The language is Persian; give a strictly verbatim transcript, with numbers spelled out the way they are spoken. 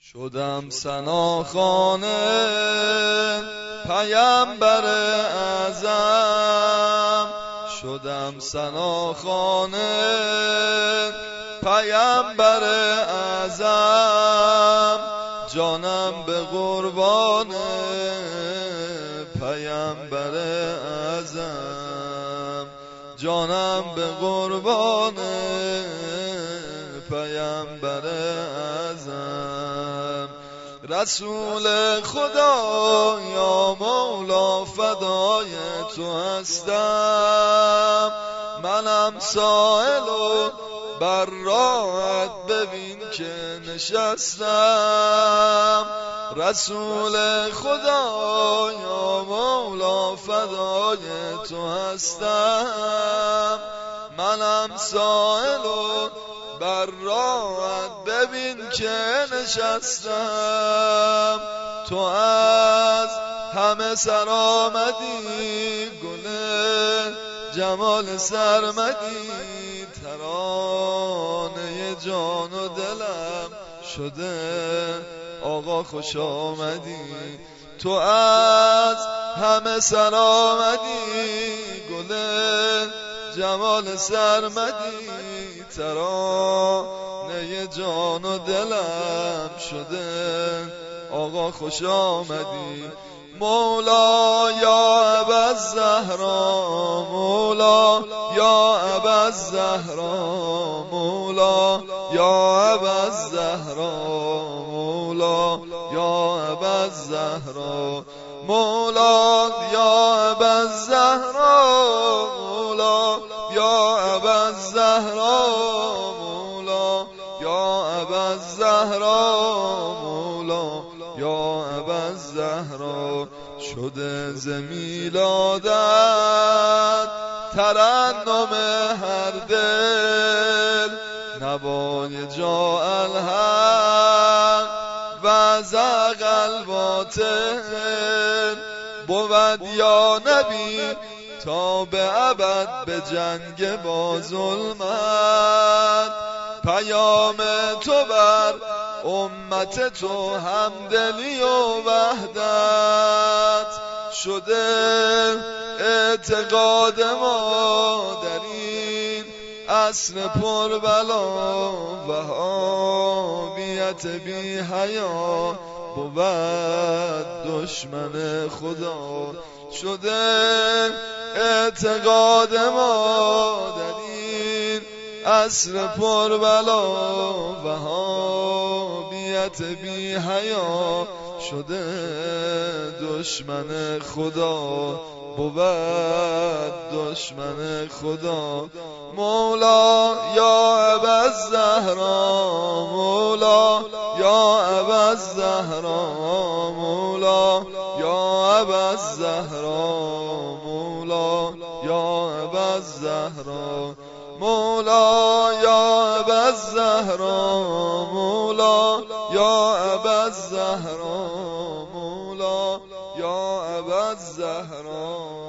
شدم ثناخوانه پیامبر اعظم، شدم ثناخوانه پیامبر اعظم، جانم به قربان پیامبر اعظم، جانم به قربان پیامبر اعظم. رسول خدا یا مولا فدای تو هستم، منم سائل و بر راهت ببین که نشستم. رسول خدا یا مولا فدای تو هستم، منم سائل و بر راهت ببین که نشستم. تو از همه سر آمدی، گل جمال سرمدی، ترانه جان و دلم شده آقا خوش آمدی. تو از همه سر آمدی، گل جمال سرمدی، ترانه جان و دلم شده آقا خوش آمدی. مولا یا ابوالزهرا، مولا یا ابوالزهرا، مولا یا ابوالزهرا، مولا یا ابوالزهرا، مولا یا ابوالزهرا، مولا یا ابوالزهرا، مولا یا ابوالزهرا، مولا یا ابوالزهرا. شده ز میلادت ترنم هر دل، نوای جاء الحق و زاغ الباطل. بود یا نبی تا به ابد به جنگ با ظلمت، پیام تو بر امت تو همدلی و وحدت. شده اعتقاد ما در این عصر پر بلا، وهابیت بی حیا بود دشمن خدا. شده اعتقاد ما در این عصر پر بلا، وهابیت بی حیا شده دشمن خدا، بود دشمن خدا. مولا یا ابوالزهرا، مولا یا ابوالزهرا، مولا یا ابوالزهرا، مولا یا ابوالزهرا، مولا یا ابوالزهرا، مولا یا ابوالزهرا، مولا یا ابوالزهرا.